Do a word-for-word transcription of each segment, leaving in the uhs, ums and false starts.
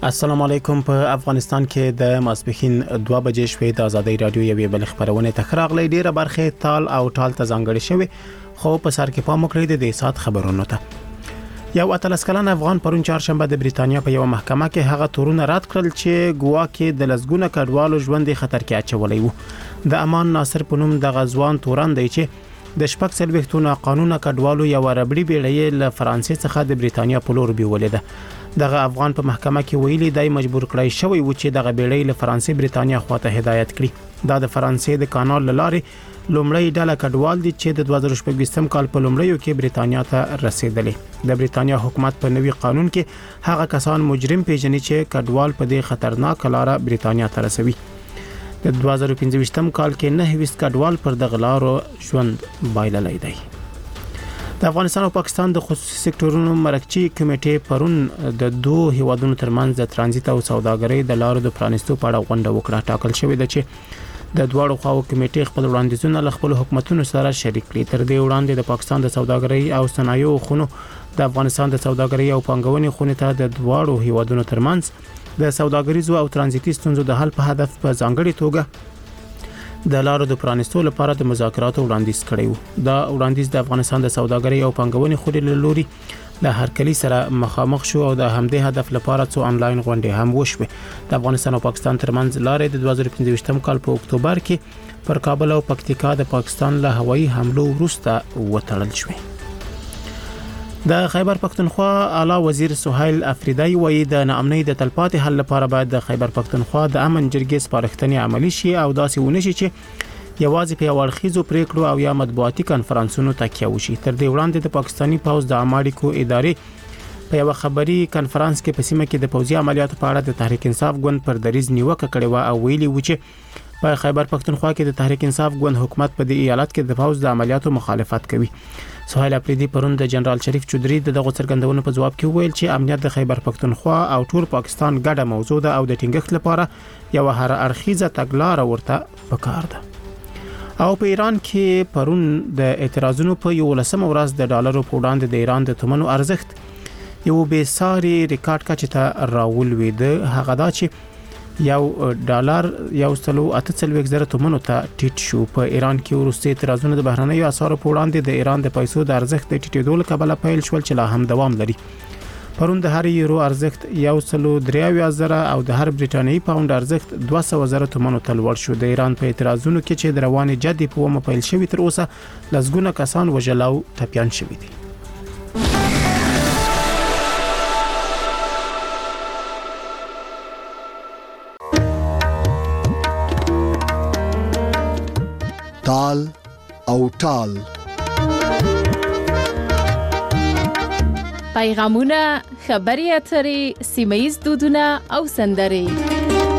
السلام علیکم. په افغانستان کې د ماسپښین دوه بجې شوې د ازادي رادیو یوې بل خبرونه تخراغلې ډیره برخه تال او ټال ته ځانګړې شوی، خو په سر کې پام وکړئ د سات خبرونو ته. یو اتلس کلن افغان پرون چهارشنبه د بریتانیا په یو محکمه کې هغه تورونه رد کړل چې ګواکې د لسګونه کډوالو ژوند خطر کې اچولې وو. د امان ناصر په نوم د غزوان تورن دی چې د شپږ سلويختونه قانون کډوالو یو ربړي بیړۍ له فرانسې څخه د بریتانیا په لور بیولې ده. دغه افغان په محکمه کې ویلي دی مجبور کړی شوی و چې دغه بیړۍ له فرانسې بریتانیا خواته هدایت کړي. دا د فرانسې د کانال لارې لومړی ډله کډوال دي چې د دوه زره شپږم کال په لومړیو کې بریتانیا ته رسیدلې. د بریتانیا حکومت په نوي قانون کې هغه کسان مجرم پیژني چې کډوال په دې خطرناک لار بریتانیا ته رسوي. د دوه زره پنځه کال کې نه هیڅ کډوال پر دغه لارو ژوند بایللی دی. د افغانستان او پاکستان د خصوصي سکتورونو مرکزی کمیټې پرون د دوه هیوادونو ترمنځ د ترانزیت او سوداګرۍ د لارو د پرانیستو په اړه غونډه وکړه. ټاکل شوې ده چې د دواړو خواو کمیټې خپل وړاندیزونه له خپل حکومتونو سره شریک کړي. تر دې وړاندې د پاکستان د سوداګرۍ او صنایعو خونو د افغانستان د سوداګرۍ او پانګونې خونې ته د دواړو هیوادونو ترمنځ د سوداګریزو او ترانزیتي ستونزو د حل په هدف په ځانګړي توګه د لارو د پرانیستو لپاره د مذاکراتو وړاندیز کړی وو. دا وړاندیز د افغانستان د سوداګرۍ او پانګونې خونې له لوري د هرکلی سره مخامخ شو او د همدې هدف لپاره څو انلاین غونډې هم وشوه. د افغانستان او پاکستان ترمنځ لارې د دوه زره پنځه کال په اکتوبر کې پر کابل او پکتیکا د پاکستان له هوایي حملو وروسته وتړل شوه. د خیبر پختونخوا اعلی وزیر سهیل افریدی وایي د ناامنۍ د تلپاتې حل لپاره باید د خیبر پختونخوا د امن جرګې سپارښتنې عملي شي او داسې ونه شي چې یوازې په اړخیزو پریکړو او یا مطبوعاتي کانفرنسونو تکیه وشي. تر دې وړاندې د پاکستاني پوځ د اماړیکو ادارې په یو خبري کانفرنس کې په سیمه کې د پوځي عملیاتو په اړه د تحریک انصاف ګوند پر دریز نیوکه کړې و او ویلي و چې په خیبر پختونخوا کې د تحریک انصاف ګوند حکومت په دې ایالت کې د پوځ د عملیاتو مخالفت کوي. سهیل افریدی پرون د جنرال شریف چودري دغه څرګندونو په جواب کې ویل چې امنیت د خیبر پختونخوا او ټول پاکستان ګډه موضوع ده او د ټینګښت لپاره یو هر اړخیزه تګلارې ورته پکار ده. او په ایران کې پرون د اعتراضونو په یو لسمه ورځ د ډالرو په وړاندې د ایران د تمنو ارزښت یو به ساري ریکارډ کچې ته راولوید. هغه دا چې یو ډالر یو سلو اته څلوېښت زره تمنو ته ټیټ شو. په ایران کې وروستي اعتراضونه د بهرنیو اسعارو په وړاندې د ایران د پیسو د ارزښت د ټیټېدو له کبله پیل شول چې لا هم دوام لري. پرون د هر یورو ارزښت یو سلو درې اویا زره او د هر بریټانیایي پاوند ارزښت دوه سوه زره تمنو ته لوړ شو. د ایران په اعتراضونو کې چې د روانې جدي په ومه پیل شوی تر اوسه لسګونه کسان وژل او ټپیان شوي دي. تال او ټال پیغامونه، خبري اترې، سیمه‌ییز دودونه او سندرې.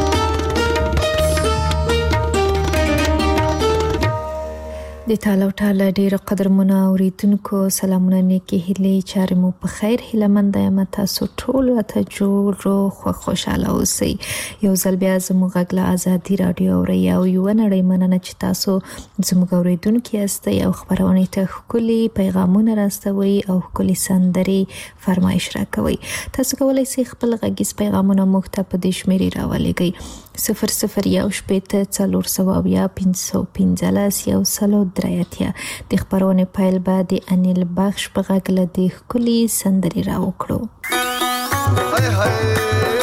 د تاله ټاله ډیره قدرمنه اوریدونکو سلامونه نیکی هیلې چارې مو په خیر هیله مند یم. تاسو ټول ته جوړ روغ او خوشاله اوسئ. یو ځل بیا زموږ غږ له ازادي رادیو اورئ او یو نړۍ مننه چې تاسو زموږ اوریدونکو یاستئ او خبرونه ته ښکلي پیغامونه راستوي او ښکلي سندرې فرمایش راکوي. تاسو کولای شئ خپل غږیز پیغامونه موږ ته په دې شمیرې راولېږئ صفر صفر یو شپېته څلور سوه اویا پنځه سوه پنځلس یو سلو درې اتیا. د خبرونې پیل به د انیل بخش په غږ له دې ښکلي سندرې راوکړو. هاي هاي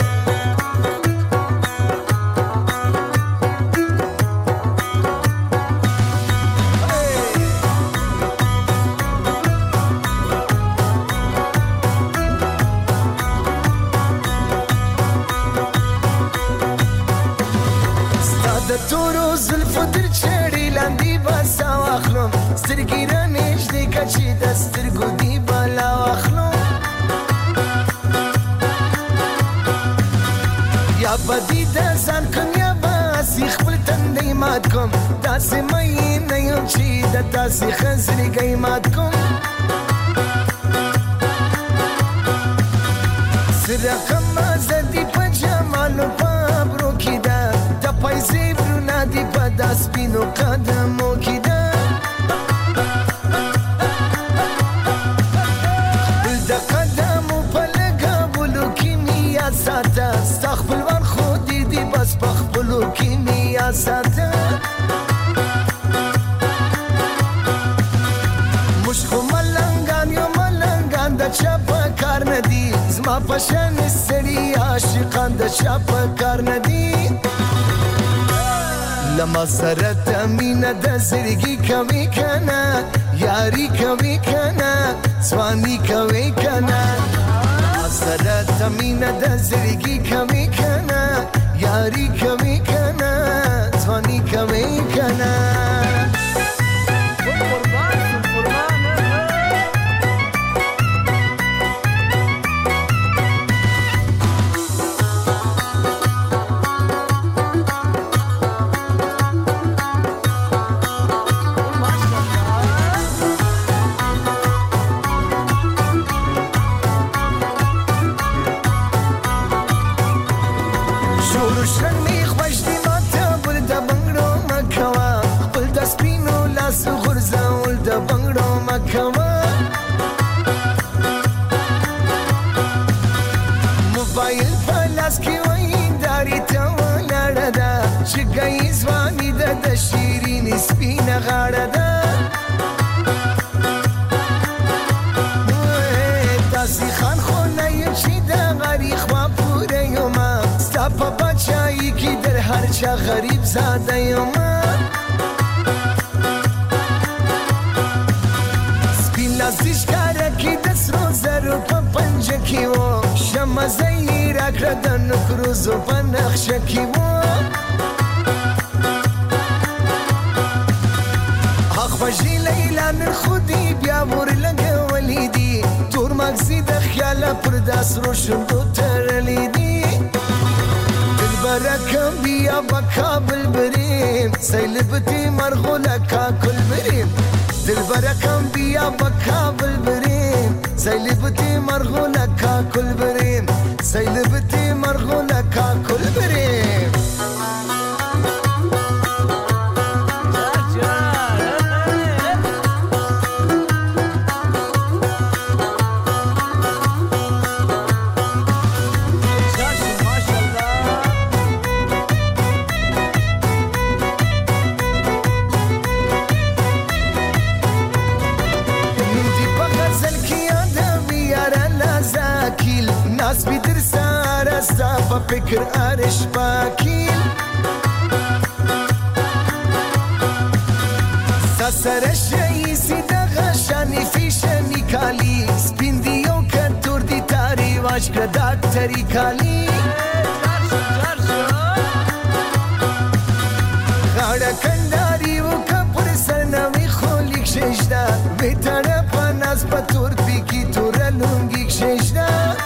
تورو زلفو در چړې لاندې بسا واخلم سترګې را نږدې که چې د سترګو دې بالا واخلم یا به دې د ځان کړم یا به خپل تندی مات کړم داسې مینه یم چې د داسې خزرګۍ مات کړم سرقم زه دې په جمالو په ابرو کې ده د پیسې دی په داس پینو قدمو کې ده بل د قدمو په لګولو کې مې یاد ساته پشن سړي عاشقان د چا په کار نه دي لما سره ته مینه د زړګي کوي کنه یاري کوي کنه ځواني کوي کنه سره ته مینه د زړګي کوي کنه یاري کوي کنه ځواني کوي کنه موبایل په لاس کې وای داري ته ولاړه ده چې ګي ځواني ده د شیرین سپینه غاړه ده تاسې خان خو نه یم چې د غریب خوا پوره یم ستا په بچایي کې در هر چا غریب زاده یم نازدی شکاره کی د سرو زرو په پنجه کې و شمه زهیر اکړه د نکروزو په نقشه کې و حق وژي لیلا نن خودي بیا ورلګولې دي تور مغزي د خیاله پر داسرو شوندو تړلې دي دلبره کم بیا بکابل بریم سیلبتی مرغوله کاکل بریم دلبره کم بیا بکابل بریم سیلبتی مرغوله کاکل بریم سیلبتی مرغوله کاکل بریم ناس بی در سارا ستا پا فکر آرش پاکیل ستا سرش رئیسی دا غشانی فیشنی کالی سپین دیو کتور دی تاری واش کرداک تری کالی غاڑا کنداری و کپر سرنوی خولیک ششدا بیتانا پا ناس پا تور پیکی تورا لونگیک ششدا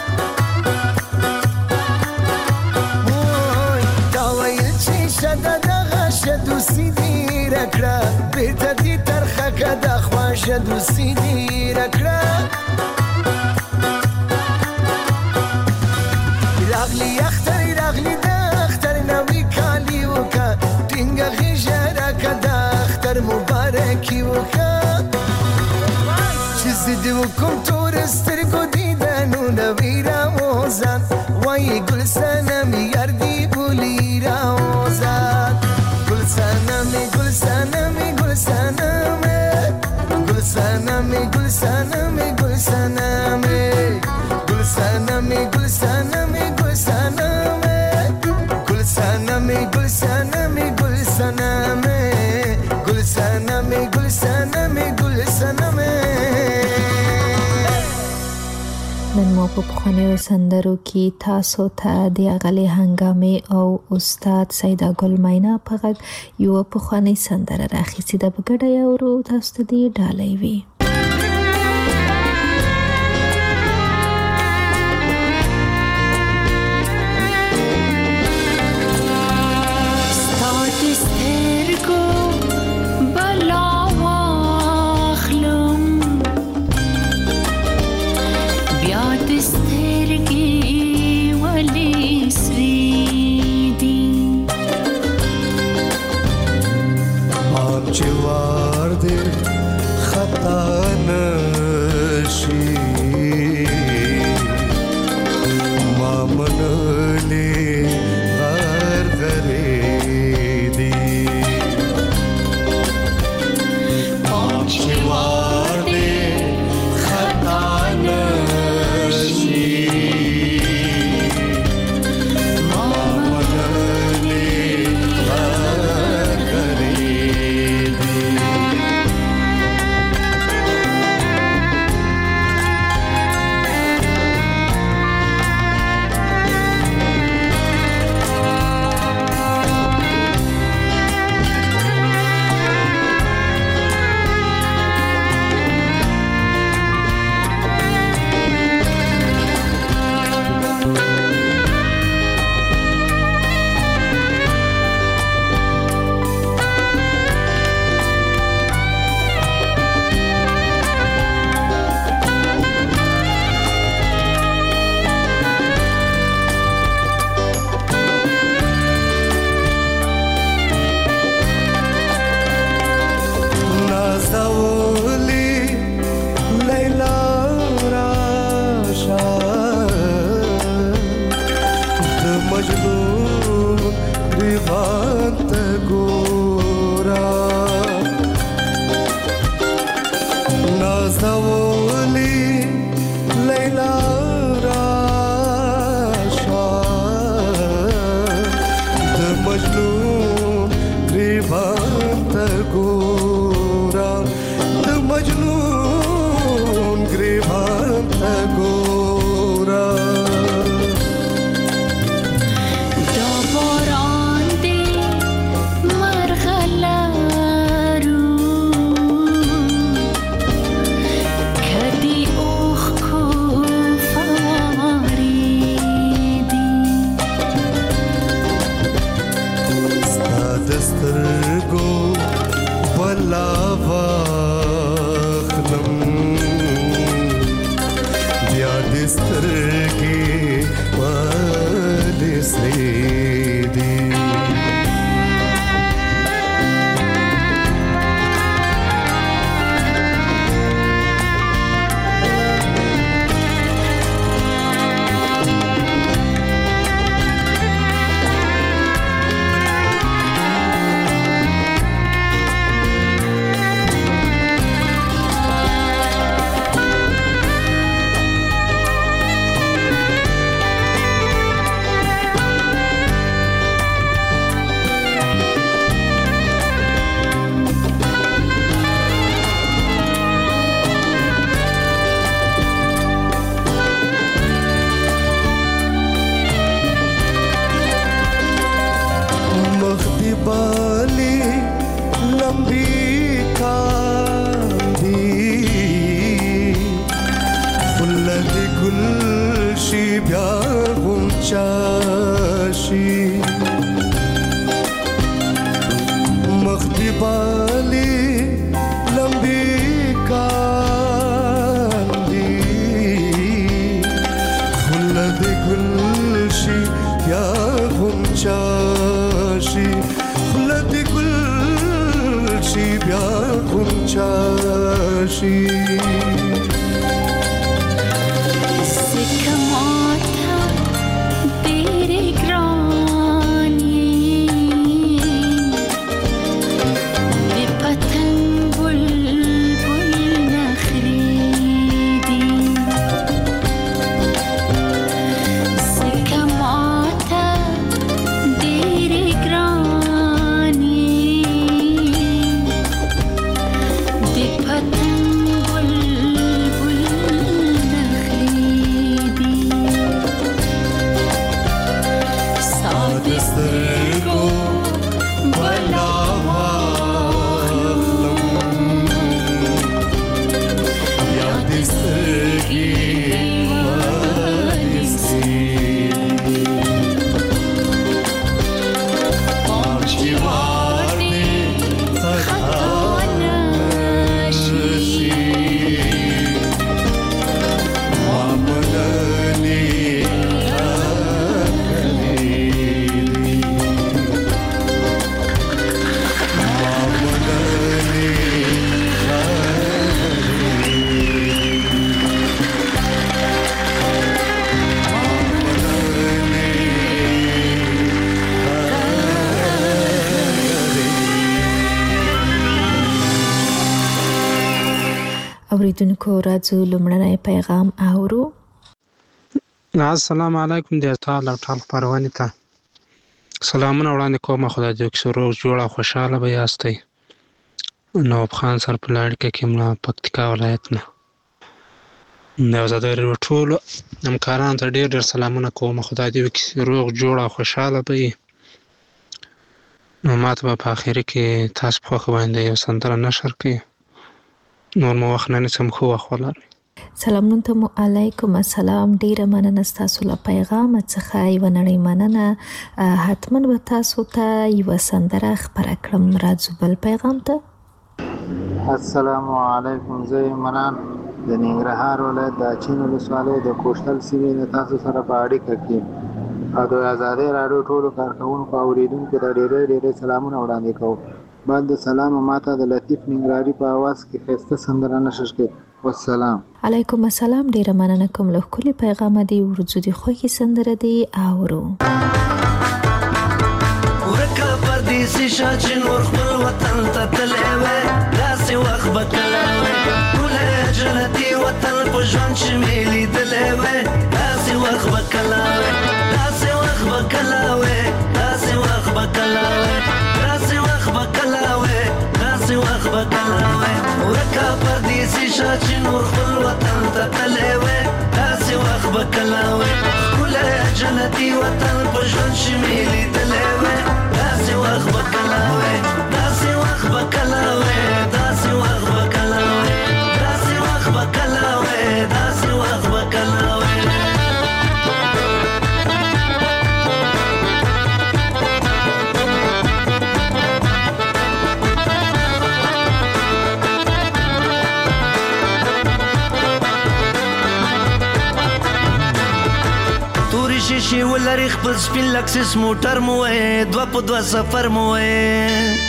دوستی دی رکړه بیرته دی ترخه که د خواشه دوستی دی رکړه راغلی اختر راغلی د اختر نوی کالی وکه ټینګه غیږه راکه د اختر مبارکي وکه چې زه دې وکم تور سترګو دیدنونه وي راوځه وایي ګل صنمې یار دې بولي راوځه Gulsaname, gulsaname, gulsaname Gulsaname, gulsaname, gulsaname Gulsaname, gulsaname, gulsaname Gulsaname, gulsaname, gulsaname Gulsaname, gulsaname, gulsaname نن مو په پخوانیو سندرو کې تاسو ته د اغلې هنګامې او استاد سیدا ګل ماینا په غږ یو پخوانی سندره راخیستې ده په ګډه یې اورو تاسو ته دې ډالۍ وي She نازولی لیلا راشا د مجنون گریبان تا گورا د مجنون گریبان تا گورا دا باران دی مرغلارو کدی اوخ کو فاریدی ستا دسترگو بلا واخلم بیا دسترگی والی سریدی مخدی بالی لمبی کاندی خلد گلشی بیا غنچاشی مخدی بالی لمبی کاندی خلد گلشی بیا غنچاشی خلد گلشی بیا غنچاشی سکماتا دیره گرانی به پتنگ بل بل نخریدی سکماتا دیره گرانی به پتنگ بل بل نخریدی ساده سترگو بلا واخلم بیا دسترگی والی سریدی پاچی واری خطا نشی معاملانی اکلیدی معاملانی اوریدونکو راځو لومړنی پیغام اورو. السلام علیکم د ټال او ټال خبرونه ته سلامونه وړاندې کوم. خدای دې وکړي روغ جوړ او خوشاله به یاستئ. نواب خان سر په لړ کې کوم پکتیکا ولایت نه نو زه د ټولو همکارانو ته ډېر ډېر سلامونه کوم. خدای دې وکړي روغ جوړ او خوشاله به وي. نو ماته به په اخر کې تاسو په خو باندې یو سندره نشر کړئ. نور مو وخت نه نسم خو ولر. سلامونه ته مو علیکم السلام. ډیره مننه تاسو له پیغام څخه یو نړۍ مننه. حتما به تاسو ته یو سندره خبره کړم. راځو بل پیغام ته. السلام علیکم. زه منان د ننګرهار ولایت د اچین ولسوالۍ د کوشتل سیمې نه تاسو سره په اړیکه کې او د آزادۍ راډیو ټولو کارکوونکو او اوریدونکو ته ډېر ډېر سلامونه وړاندې کوم. بعد سلام ماته د لطیف ننګرهاري په आवाज کې خسته سندره نشر کړي. والسلام علیکم السلام. ډیره مننه کوم. له کلی پیغام دی ورځو دی خوږی سندره دی اورو. ورکه پردیسی شاچ نور خپل وطن ته تللی وی داسې وخت به کله وی ټوله وخت به کله وای ورکه پردیسي شه چې نور خپل وطن ته تللی وای داسې وخت به کله وای ښکلی جنتي وطن په ژوند چې مې لیدلی وای داسې وخت به کله وای داسې وخت به کله وای داسې وخت به کله وای داسې وخت به کله وای داسې وخت به کله وای شیشې ولري خپل سپین لکسس موټر مو وای دوه په دوه سفر مو وای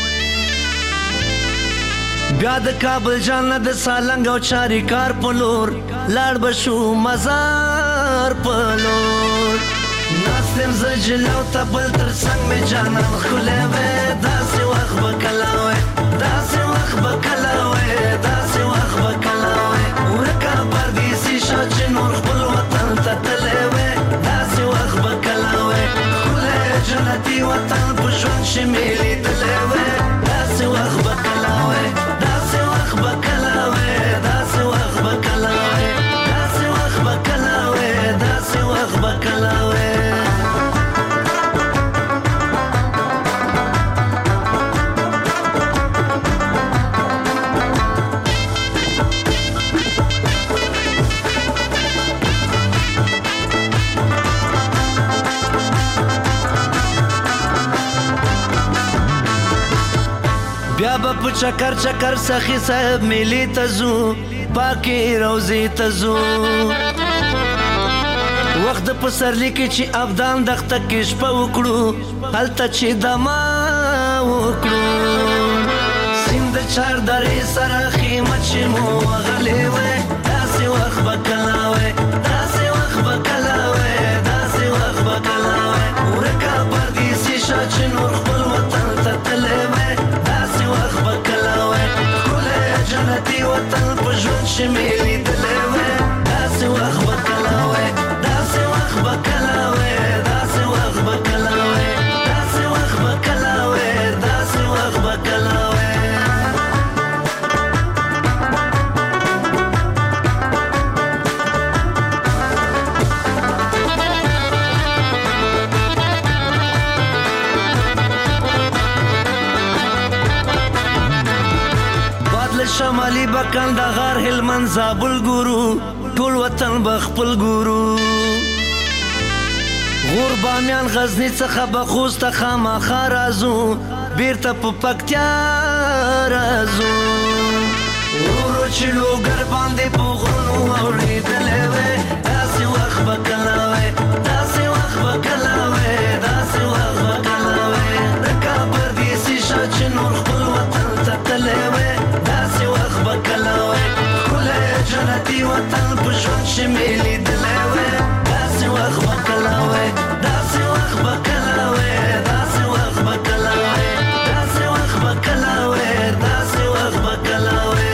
بیا د کابل جان د سالنګ او چاري کار په لور لاړ به شو مزار په لور ناستم زه جلو ته بل تر څنګ مې جانان ښکلی وای داسې وخت به کله وای داسې وخت به کله وای داسې وخت به کله وای ورکه پردیسي شه چې نور خپل وطن ته تللی وای داسې وخت به کله وای ښکلی جنتي وطن په ژوند چې مې لیدلی وای داسې وخت به کله وای داسې وخت به کله وای داسې وخت به کله وای داسې وخت به کله وای داسې وخت به کله وای بیا به په چکر چکر سخي صاحب میلې ته ځو پاکې روضې ته ځو وخت د پسرلي کې چې ابدان دښته کې شپه وکړو هلته چې دما وکړو سیند د چار درې سره خیمه چې مو وغلې وای داسې وخت به کله وای داسې وخت به کله وای داسې وخت به کله وای ورکه پردیسي شه چې نور خپل وطن ته تللی وای وخت به کله وای ښکلی جنتي وطن په ژوند چې مې لیدلی وای داسې وخت به کله وای داسې وخت به کله وای داسې وخت به کله وای داسې وخت به کله وای داسې وخت به کله وای شمالي به کندهار هلمند زابل ګورو ټول وطن به خپل ګورو غور بامیان غزني څخه به خوست ته خامخا راځو بیرته په پکتیا راځو ورو چې لوګر باندې په غرونو اورېدلی وای داسې وخت به کله وای داسې وخت به کله وای داسې وخت به کله وای رکه پردیسي شه چې نور خپل وطن ته تللی وای داسې وخت به کله وای ښکلی جنتي وطن په ژوند چې مې لیدلی وای داسې وخت به کله وای داسې وخت به کله وای داسې وخت به کله وای داسې وخت به کله وای داسې وخت به کله وای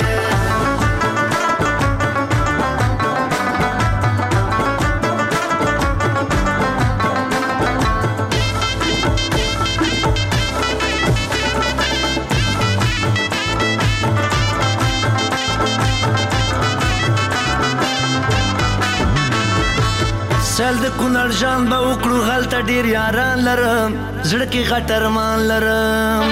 سل د کونړ جان به وکړو هلته ډېر یاران لرم زړه کې غټ ارمان لرم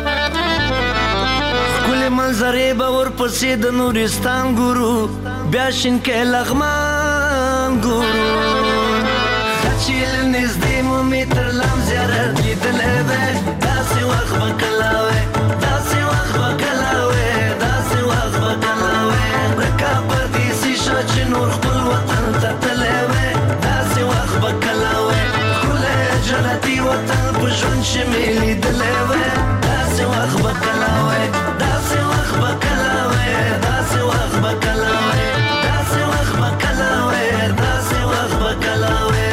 ښکلې منظرې به ورپسې د نورستان ګورو بیا شینکۍ لغمان ګورو ښه چې له نږدې مو مې تر لام زیارت لیدلی وای داسې وخت به کله وای داسې وخت به کله وای داسې وخت به کله وای ورکه پردیسي شه چې نور خپل وطن ته تللی وای به کله وای ښکلی جنتي وطن په ژوند چې مې لیدلی وای داسې وخت به کله وای داسې وخت به کله وای داسې وخت به کله وای داسې وخت به کله وای داسې وخت به کله وای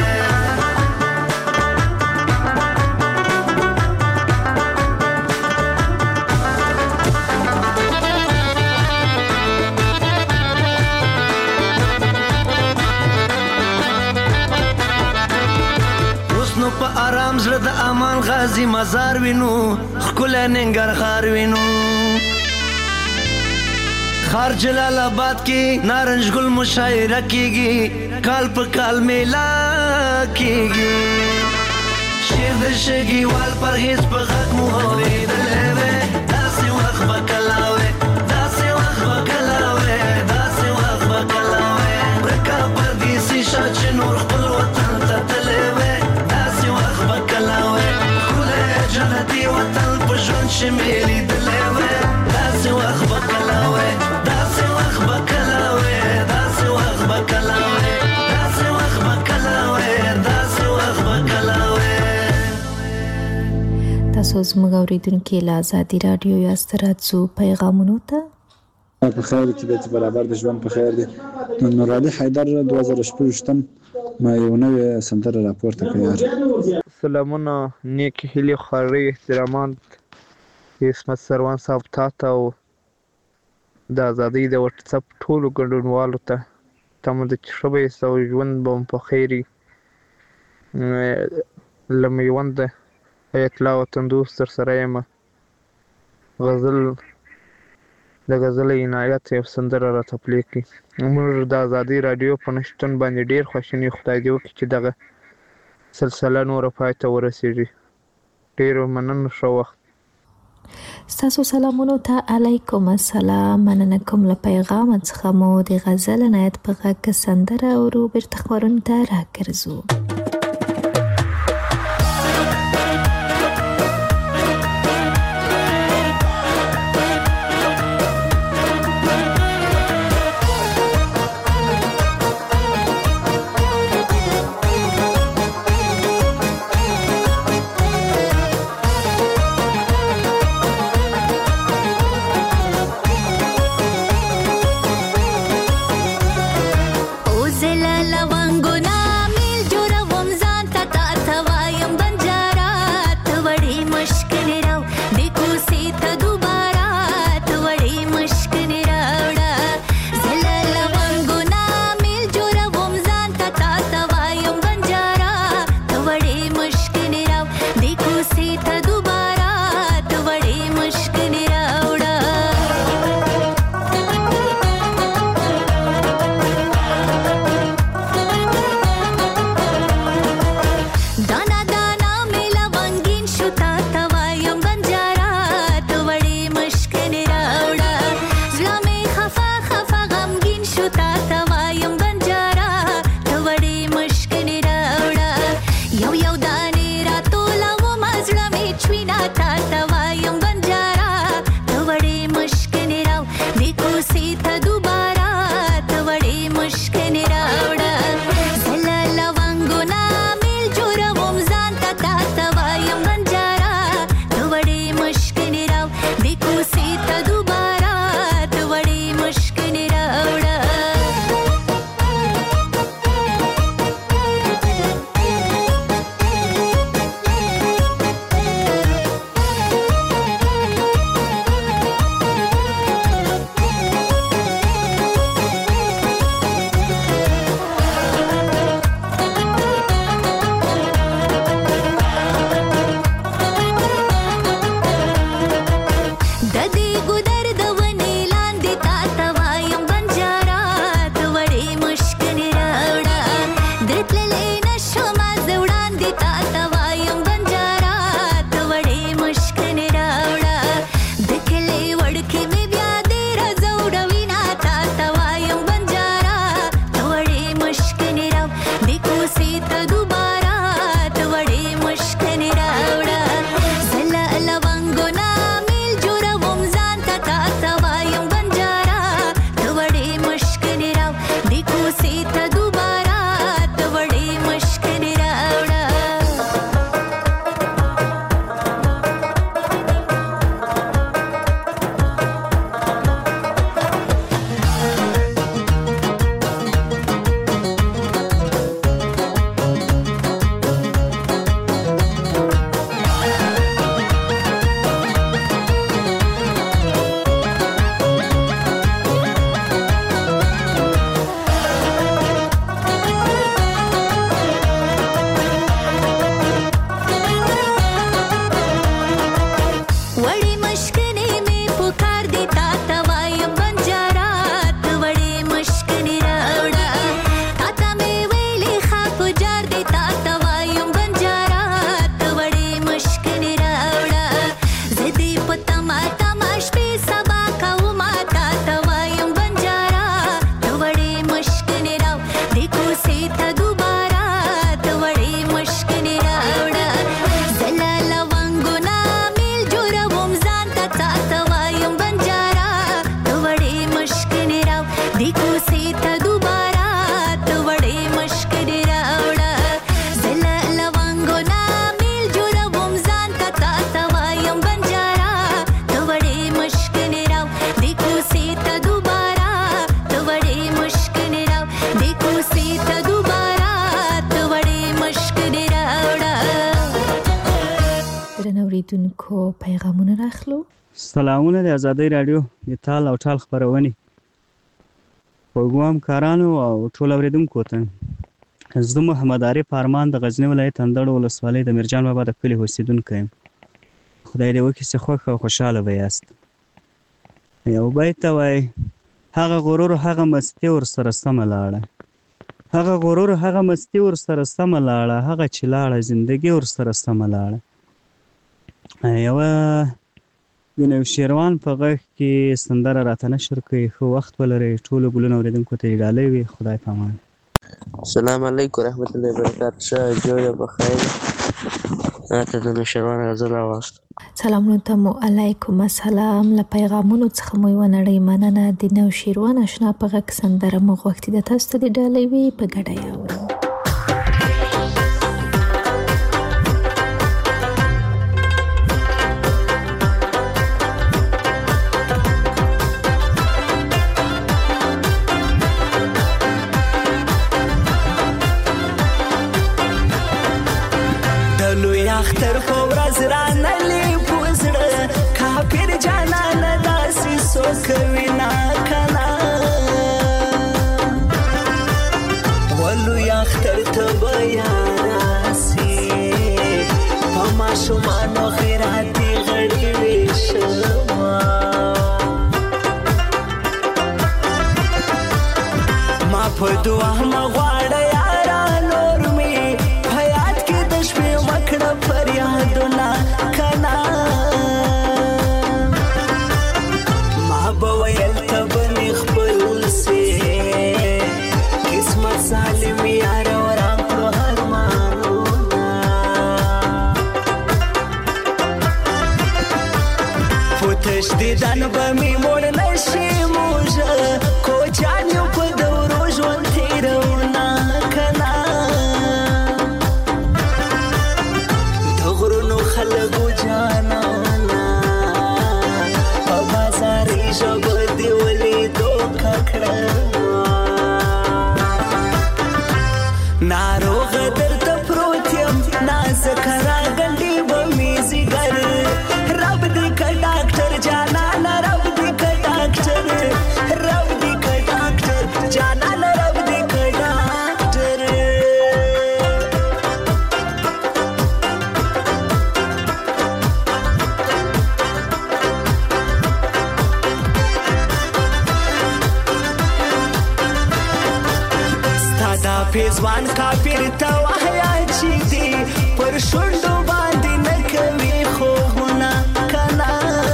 په آرام زړه د امان غازي مزار وینو ښکلی ننګرهار وینو خار جلال آباد کې نارنج ګل مشاعره کیږي کال په کال میلا کیږي شیر د شګیوال پر هیڅ په غږ مو اورېدلې وې داسې وخت به کله وې داسې وخت به کله وې داسې وخت به کله وې ورکه پردیسي شه چې نور خپل وطن ته تللی وې داسې وخت به کله وې ښکلی جنتي وطن په ژوند چې مې لیدلی وې داسې وخت به کله وې داسې وخت به کله وې داسې وخت به کله وې داسې وخت به کله وې داسې وخت به کله وې تاسو زموږ اوریدونکو له آزادي رادیو یاست راځو پیغامونو ته په خیر کې د برابر د ژوند په خیر دي نور علي حیدر دوه زره شپږ ما یو نوې سندره راپورته کړې سلامونه نیک هیلې خواري احترامات عصمت سروان صاحب تاسو او د آزادۍ د واتس اپ ټولو ګډونوالو ته تمه د چربې سو ژوند بم په خیري لمیوند اطلاع وطندوس تر سره یم غزل د غزل عنایت یو سندره راته پلی کړي موږ د آزادۍ رادیو په نشتون باندې ډیر خوشحالي خدای دې وکړي چې دغه سلسله نور پای ته ورسیږي ډیر مننه شو وخت ستاسو سلامونو ته علیکم السلام مننه کوم له پیغام څخه مو د غزل عنایت په غږ سندره او روبرت خبرونه ته راګرځو اوریدونکو پیغامونه راخلو. سلامونه د آزادۍ رادیو د تال او ټال خبرونه پروګرام کارانو او ټول اوریدونکو ته زه محمد عارف ارمان د غزنی ولایت اندړ ولسوالۍ د میرجان بابا د کلی اوسیدونکی یم. خدای دې وکړي چې خوښ او خوشاله به یاست. یو بیت وای هغه غرور هغه مستی ور سره سم لاړه، هغه غرور هغه مستی ور سره سم لاړه، هغه چې لاړه زندگی ور سره سم لاړه. یو د نو شیروان په غږ کې سندره راته نشر کوي. خو وخت ولري ټولو ګلونو اوریدونکو ته ډالۍ وي. خدای پامان. السلام علیکم رحمت الله وبرکاته. شه جوړه بخیر. اته د نو شیروان غزل واست. سلامونه ته مو علیکم السلام. له پیغامونو څخه مو یو نړۍ مننه. د نو شیروان آشنا په غږ سندره مو وخت د تاسو ته ډالۍ وي په ګډه یاورو. اختر په ورځ رانلې پوزړه کافر جانان داسې سوکوي نا کنا ولو اختر ته بیا راسي په ماشومانو خیراتي غړي وشما ما په دعا مغواړه یارا نور می حیات کې د شپې مکړه فریادونه کنا ما به ویل ته به خپل سي قسمت ظالم یار وران کړو هرمانونه پوتش دیدن به می مړ نشي موږ کوچان یو په دورو ژوند تیرونه کنا خلقو جانانا په بازار ژبه دی ولیدو ککړه ناروغ درته پروت یم نازک راغلی به مې ځیګر رب دې که ډاکټر جانانا رب دې که ډاکټر رب دې که ډاکټر جانانا رب دې که ډاکټر پیزوان کافر ته وحیا چې دی پر شونډو باندې نه کوي خوبونه کنا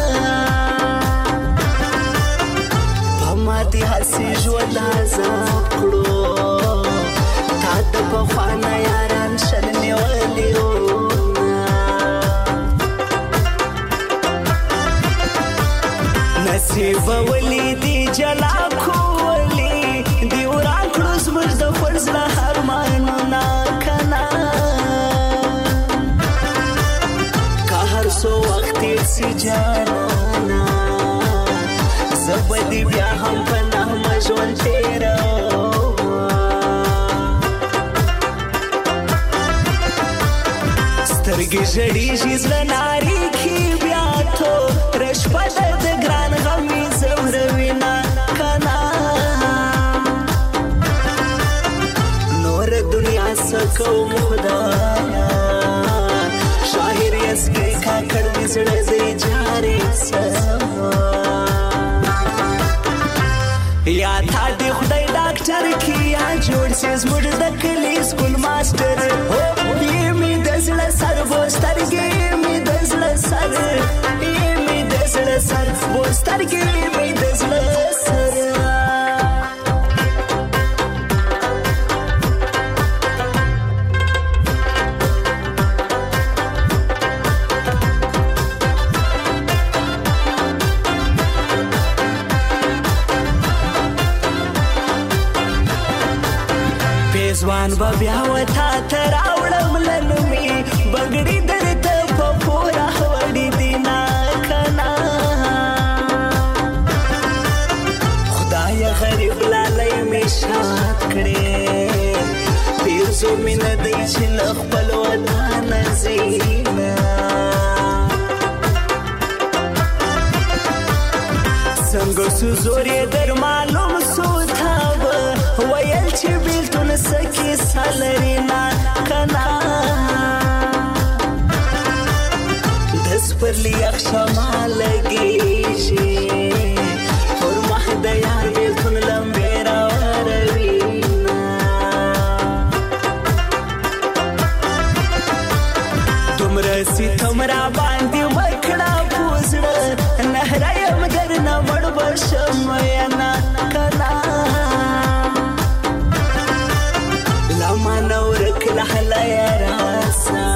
په ماتې هسې ژوند عذاب کړو تا د پخوانه یاران شل نیولي نصیب ولیدي جلا کولی دی وران کړو زموږ د فرض له هرمانونه کنا که هر څو وخت تېر سي جانانا زه به دې بیا هم په نغمه ژوند تېروم سترګې ژړېږي زړه نارېږي بیا توره شپه ده د ګران غم مې ځوروي نه کنا دنیا سکوم خدایا شاهر یسکی کاکړ دې زړه دې جارې سما یا تا دې خدای ډاکټر کیا جوړ سي زموږ د کلی سکول ماسټر هو یې مې د زړه سر بوسترګې مې د زړه سر یې مې د زړه سر بوسترګې مې د زړه سر ځوان به بیا وتا ته راوړم لنومي بګړي درته په پوره وړي دي نه کنا خدای غریب لالی مې شاد کړې پیرزو مې نه دی چې له خپل ودانه ځینه سو زورې در معلوم سو تاب ویل چې بیلتون سکی سالری نه کنا دس پر لیاق شما لګیږي اور مخ د یار بیلتون لمبې راوروي دومره ستم را باندې وکړه پوزړه نهره یم درنه مړ به شم ینا کنا لا ما نه ورکړه هله راسه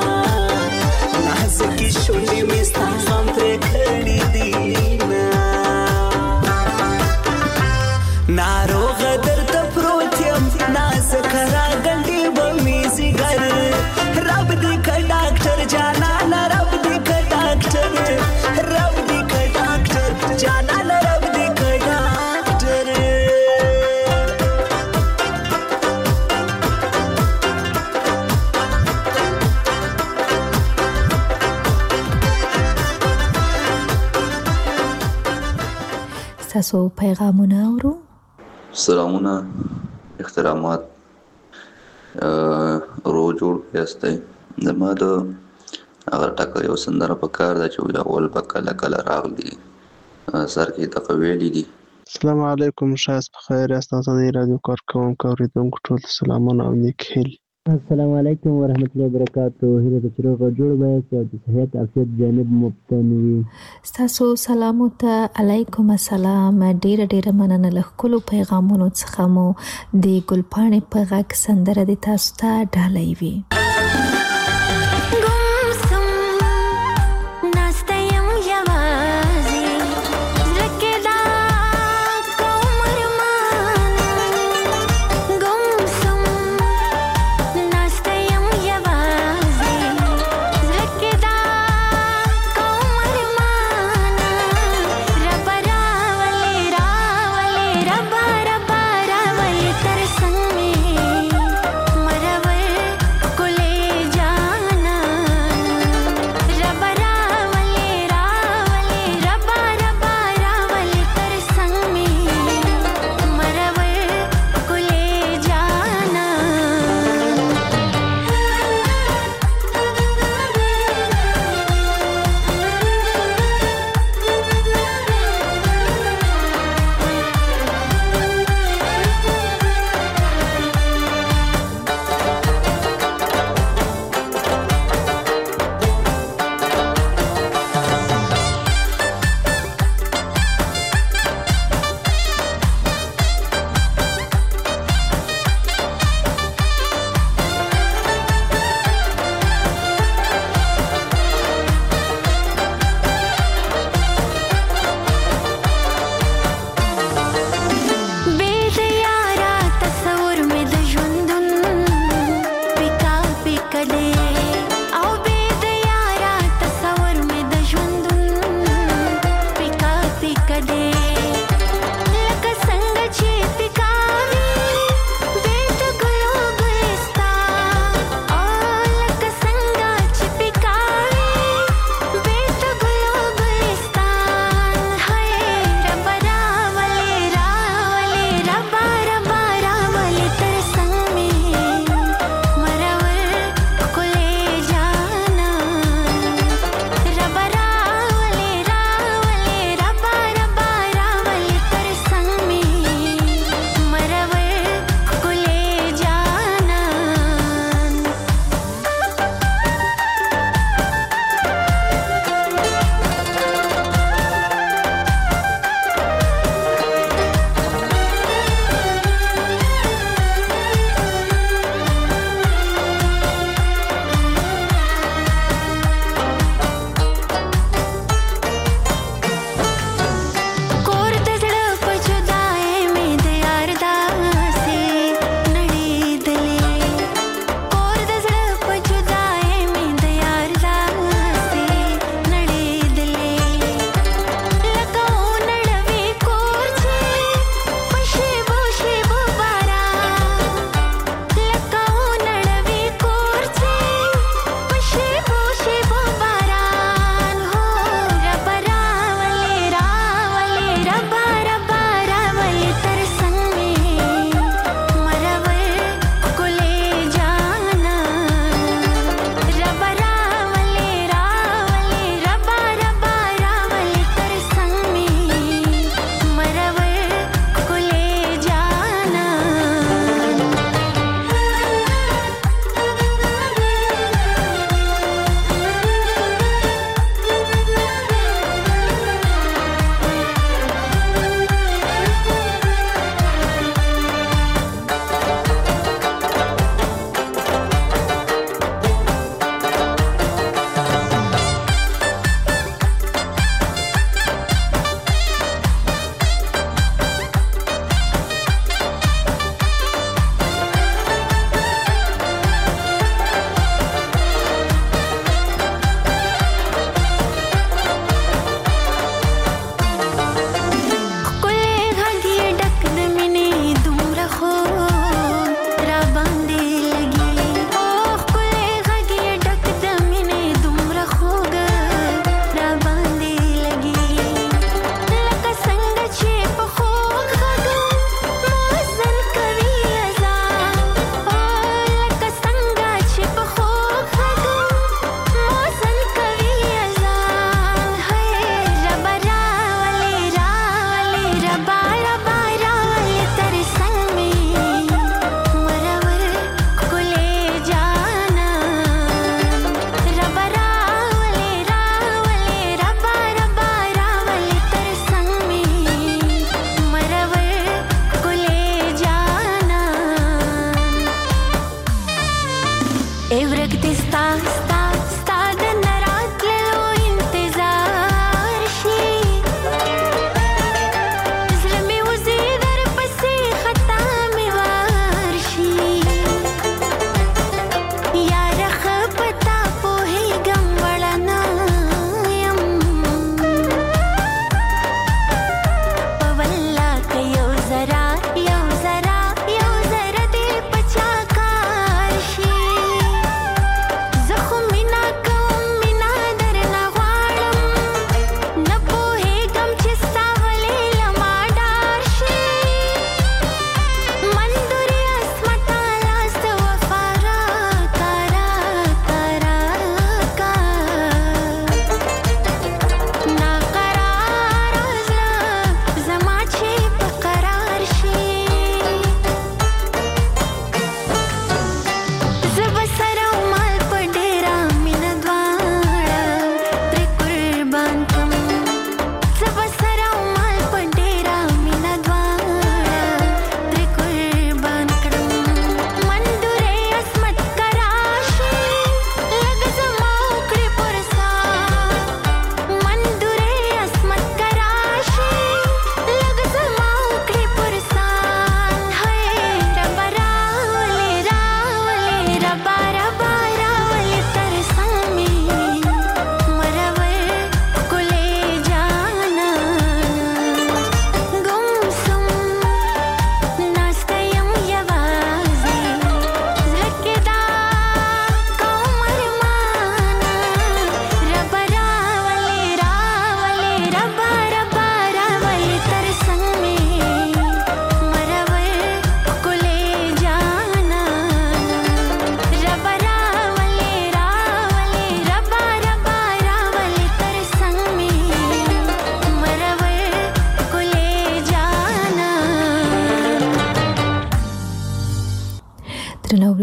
نازکې شونډې مې ستا غم پرې کړي دي ناروغه درته پروت یم نازکه راګنډې به مې ځیګر رب دې که ډاکټر جانانه رب دې که ډاکټر رب دې که ډاکټر جانانه رب دې که ډاکټر ستاسو پیغامونه اورو. سلامونه احترامات رو جوړ یاستئ زما د هغه ټاکه یو سندره په کار ده چې اول به کله کله راغلي سر کې دغه ویلي دي. السلام علیکم شایست بخیر یاست ازادي رادیو کارکوونکو اوریدونکو ټول سلامونه او نیک هیلې. السلام علیکم ورحمت الله وبرکاتو. هیله ده چې روغ او جوړ به یاست او د صحت عافیت جانب مبتن وي. ستاسو سلامو ته علیکم السلام. ډیره ډیره مننه له ښکلو پیغامونو څخه مو د ګلپاڼې په غږ سندره د تاسو ته ډالۍ وي. Kul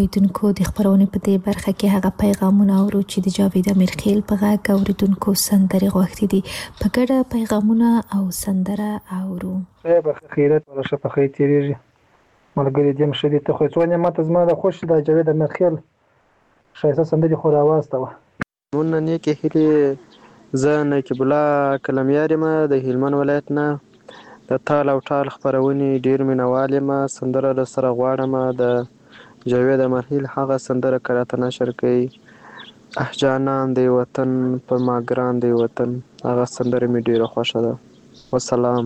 اوریدونکو د خبرونې په دې برخه کې هغه پیغامونه اورو چې د جاوید امیرخیل په غږ اوریدونکو سندرې غوښتي دي. په ګډه پیغامونه او سندره اورو. به خیرت ولا شپه خیر تیریږي ملګری دې مشه دې ته خو څونه ماته زما د خوش د جاوید امیرخیل شایسته سندرې خو راواسته و. مون نه کې هلي زه نقیب الله کلمیار یم د هلمند ولایت نه د تال او ټال خبرونې ډیر مینوال یم. سندره در سره غواړم د جاوید امیرخیل هغه سندره کراته نشر کوي اح جانان دی وطن پر ما ګران دی وطن هغه سندره مې ډیره خوښه ده. والسلام.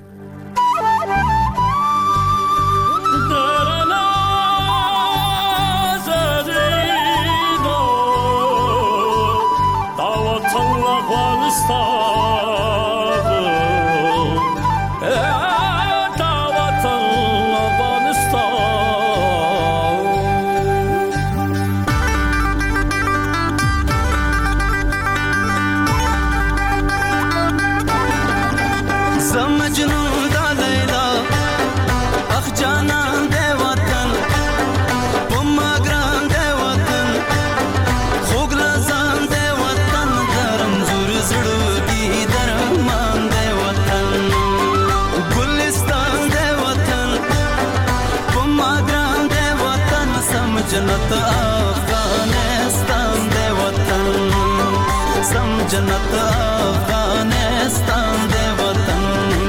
جنت افغانستان دی وطن سم جنت افغانستان دی وطن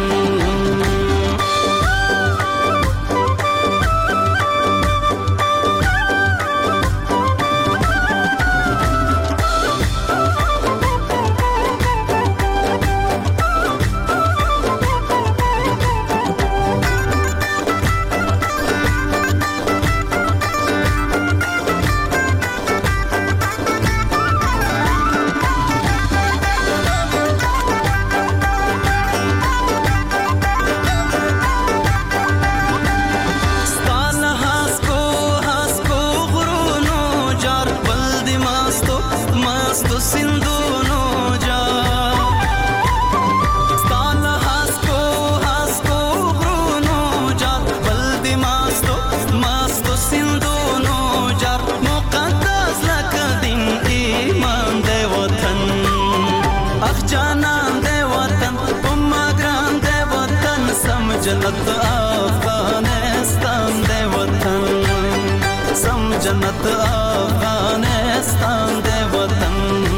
جنت افغانستان دی وطن سم جنت افغانستان دی وطن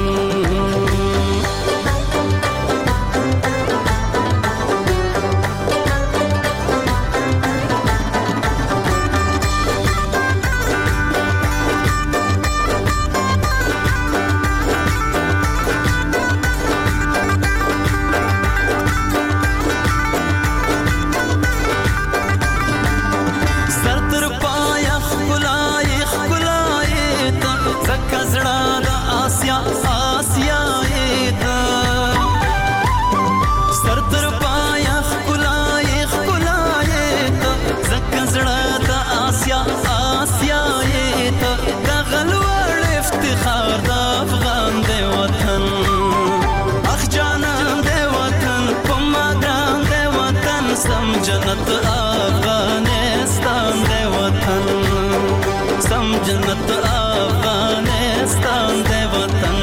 جنت افغانستان دی وطن سم جنت افغانستان دی وطن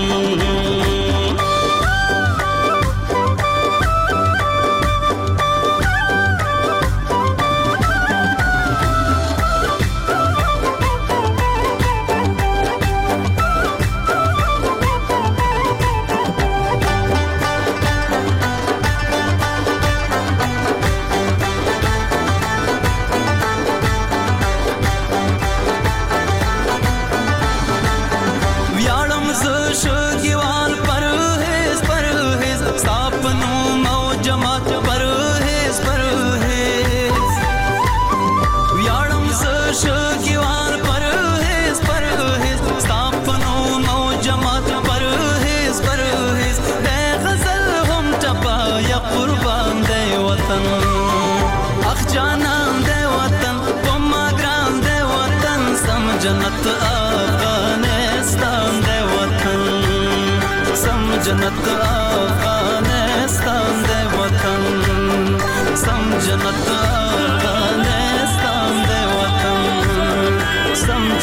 جنت افغانستان دی وطن سم جنت افغانستان دی وطن سم جنت افغانستان دی وطن سم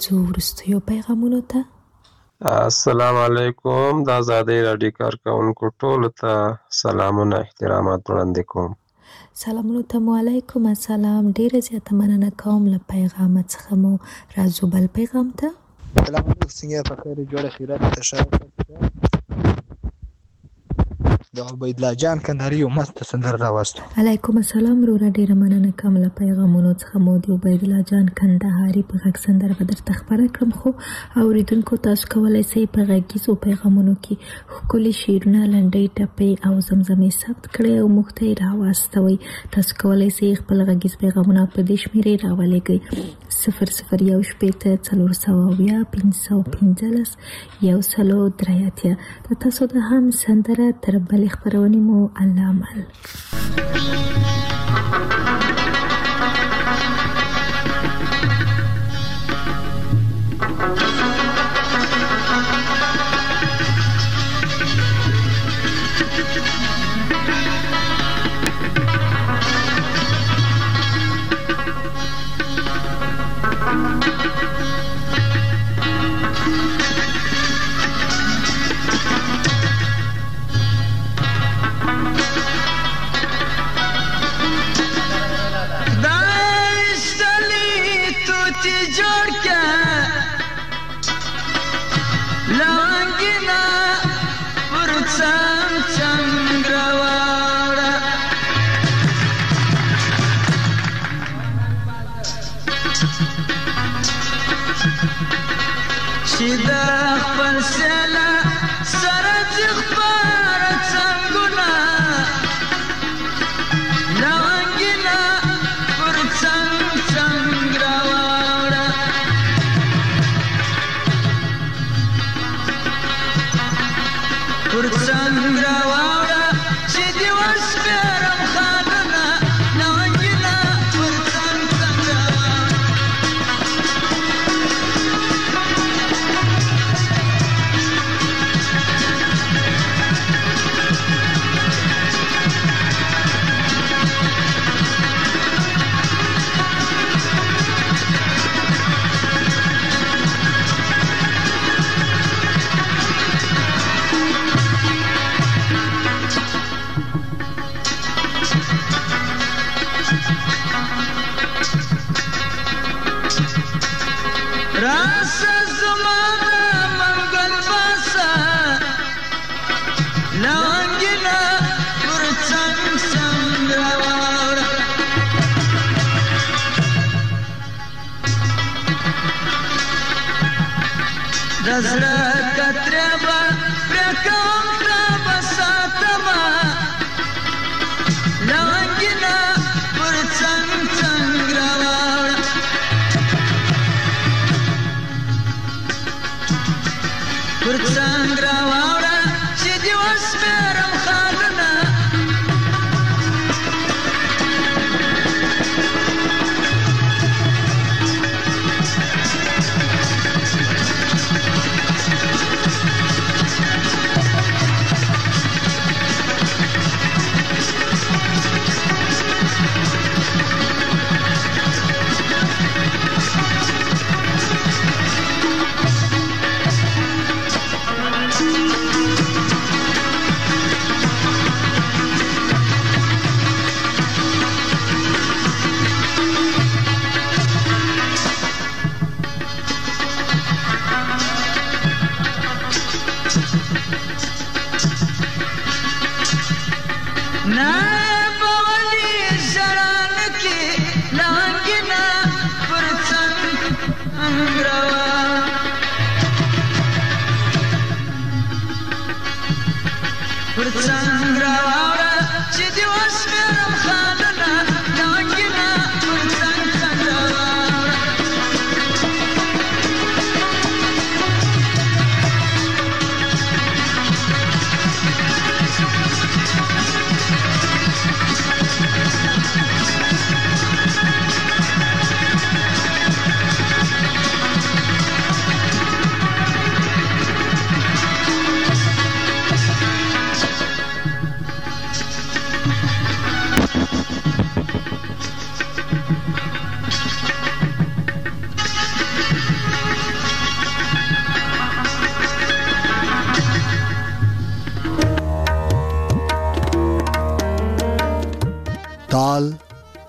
ځو وروستیو پیغامونو ته. السلام علیکم. د آزادۍ راډیو کارکونکو ټولو ته سلامونه احترامات وړاندې کوم. سلامونو ته مو علیکم السلام. ډیره زیاته مننه کوم له پیغام څخه مو راځو بل پیغام ته. سلام علیکم. څنګه په خیر جوړه خیرات تشکر. د عبید الله جان کندهاری یو مست سندره راوستو. علیکم السلام. ورو ډیره مننه کوم له پیغامونو څخه مو د عبید الله جان کندهاری په غږ سندره به درته خبره کړم. خو اوریدونکو تاسو کولای شئ په غږیزو پیغامونو کې ښکلي شعرونه لنډۍ ټپې او زمزمې ثبت کړئ او موږ ته یې راواستوئ. تاسو کولای شئ خپل غږیز پیغامونه په دې شمېرې راولېږئ: صفر صفر یو شپېته څلور سوه اویا پنځه سوه پنځلس یو سلو درې اتیا. د تاسو د هم سندره تر بلې خپرونې مو الله عمل.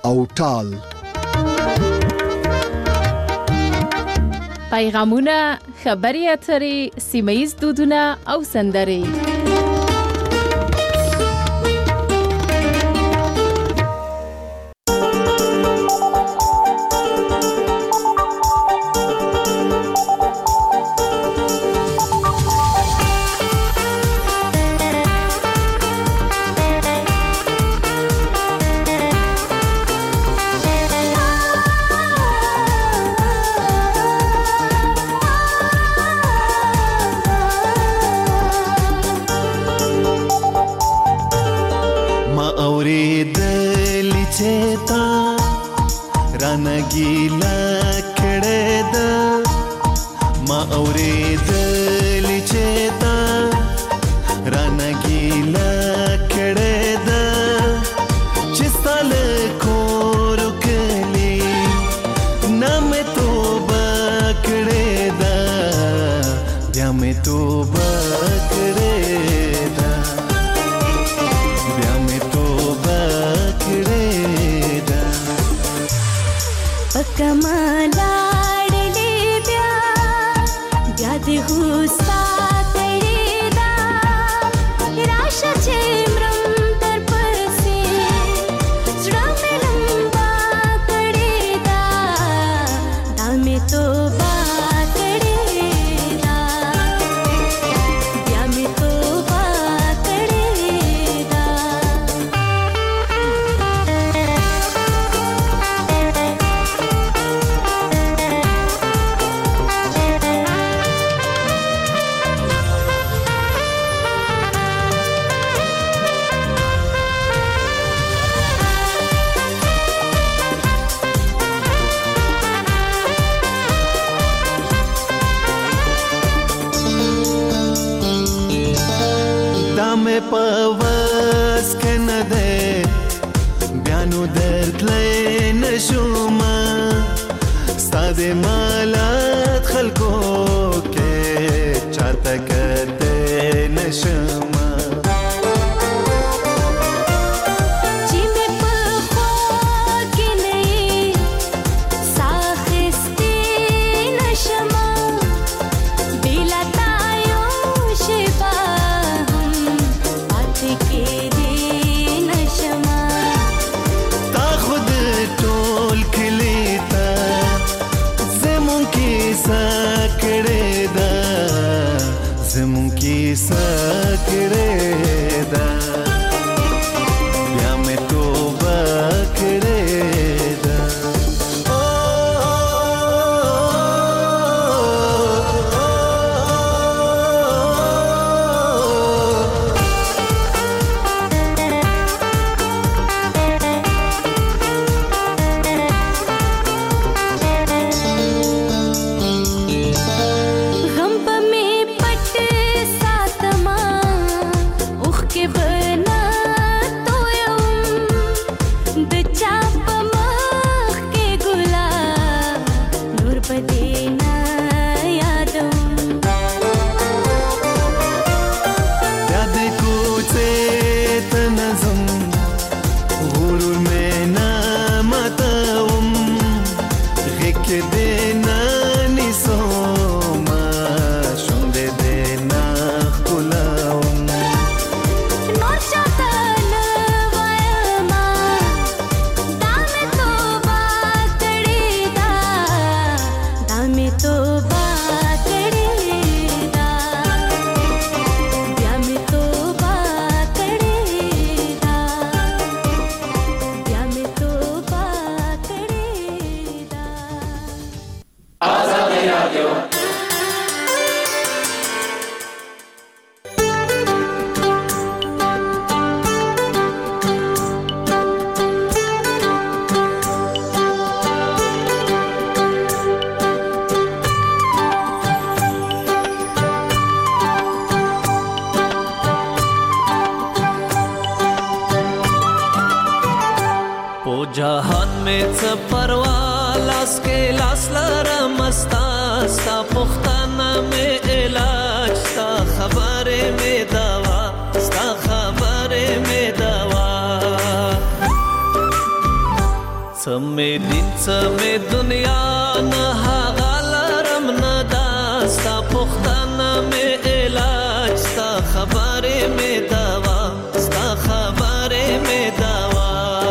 او ټال. پیغامونه، خبري اترې، سیمه ییز دودونه او سندرې. जहान में څه پروا لاس کې لاس لرم ستا ستا پښتنه مې علاج ستا خبره مې دوا ستا خبره مې دوا سمې دین سمې دنیا نه هغه لرم نه دا ستا پوښتنه مې علاج ستا خبرې مې دوا ستا خبرې مې دوا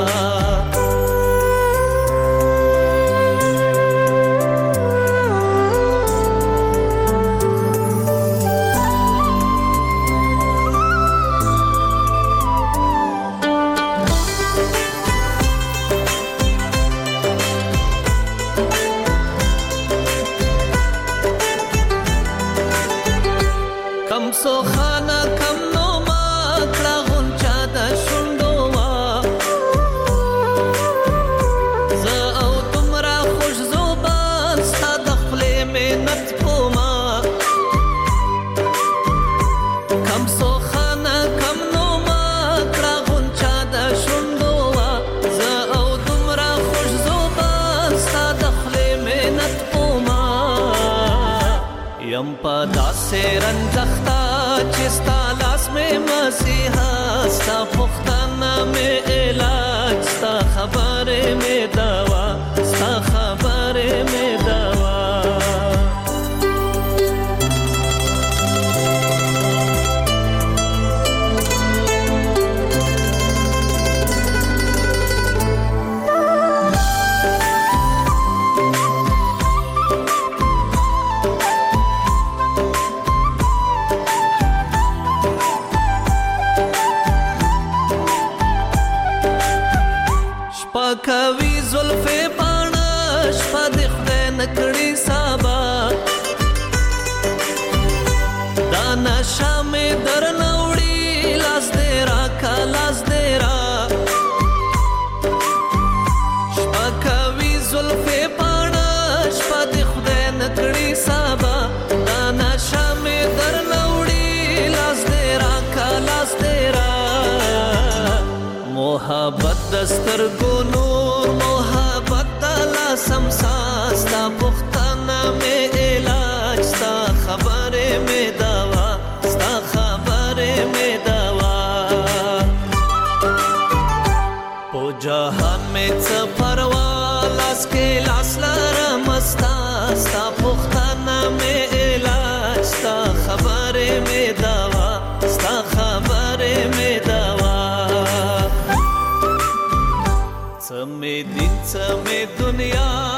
سو خانه کم نو ما کړه غونچا د شونډو وا زه او تمرا خوش زوبان ستا د خپلې محنت کوما کم سو خانه کم نو ما کړه غونچا د شونډو وا زه او تمرا خوش زوبان ستا د خپلې محنت کوما یم په داسې رنځختا چستا لاس میں مسیحا ستا پختانا میں علاج ستا خبر میں دوا ستا خبر میں دوا کوي زلفې پاڼه شپه د خدای نکړي سابا دا نشه مې درنه وړي لاس دې راکه لاس دې را شپه کوي زلفې پاڼه شپه د خدای نکړي سابا دا نشه مې درنه وړي لاس دې راکه لاس دې را محبت دستر گونو سمساستا پختانا میں علاج ستا خبر میں دوا ستا خبر میں دوا پو جہان میں چپروا لاس کے لاس لرمستا ستا پختانا میں علاج ستا خبر میں دوا ستا خبر میں دوا سمے دن سمے دنیا